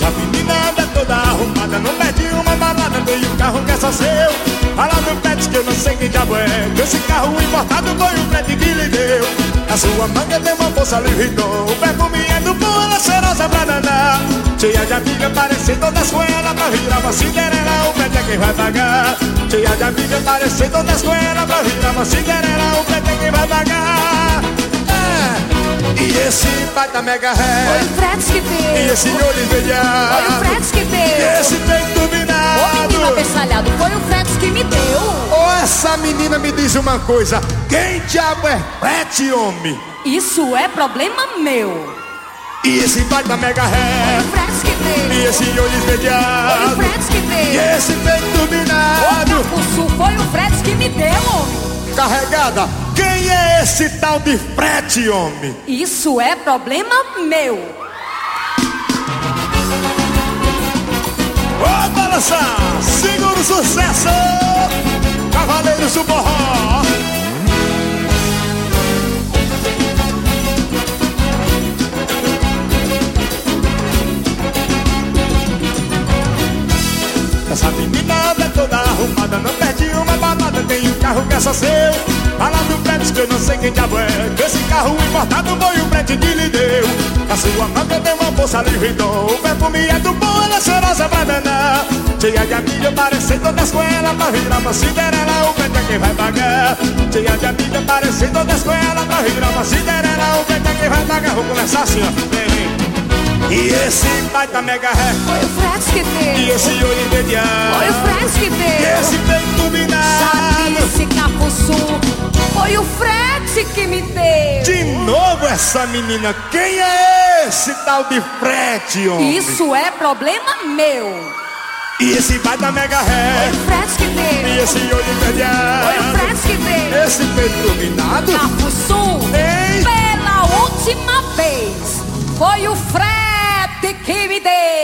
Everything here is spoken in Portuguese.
Essa menina anda toda arrumada, não pede uma balada, tem um carro que é só seu. Fala no pet que eu não sei quem diabo é, que esse carro importado foi o pet que lhe deu. A sua manga tem uma bolsa Louis Vuitton, o perfume é do bom, ela é cheirosa pra danar. Cheia de amiga, parecendo todas com ela, pra virar uma Cinderela, o pet é quem vai pagar. Cheia de amiga, parecendo todas com ela, pra virar uma Cinderela, o pet é quem vai pagar. E esse pai da mega ré, foi o Fred que deu. E esse olho esverdeado, foi o Fred que deu. E esse peito turbinado, ô menina bestalhado, foi o Fred que me deu. Ô, essa menina me diz uma coisa, quem diabo é Fred, homem? Isso é problema meu. E esse pai da mega ré, foi o Fred que deu. E esse olho esverdeado, foi o Fred que deu. E esse peito turbinado, o foi o Fred que me deu, homem. Carregada, quem é esse tal de frete, homem? Isso é problema meu. Vou balançar, segura o sucesso, Cavaleiros do Forró. Essa menina anda toda arrumada, não perde uma balada, tem um carro que é só seu. Fala do prédio que eu não sei quem diabo é, que esse carro importado foi o prédio que lhe deu. A sua manga tem uma bolsa Louis Vuitton, o perfume é do bom, ela é cheirosa pra danar. Cheia de amiga, parecendo todas com ela, pra virar uma Cinderela, o prédio é quem vai pagar. Cheia de amiga, parecendo todas com ela, pra virar uma Cinderela, o prédio é quem vai pagar. Vou começar assim, ó. E esse pai da mega ré, foi o Fred que deu. E esse olho esverdeado, foi o Fred que deu. E esse peito turbinado, sabe esse capuçu, foi o Fred que me deu. De novo essa menina, quem é esse tal de Fred, homem? Isso é problema meu. E esse pai da mega ré, foi o Fred que deu. E esse olho esverdeado, foi o Fred que deu. Esse peito turbinado, capuçu, pela última vez, foi o Fred que me deu.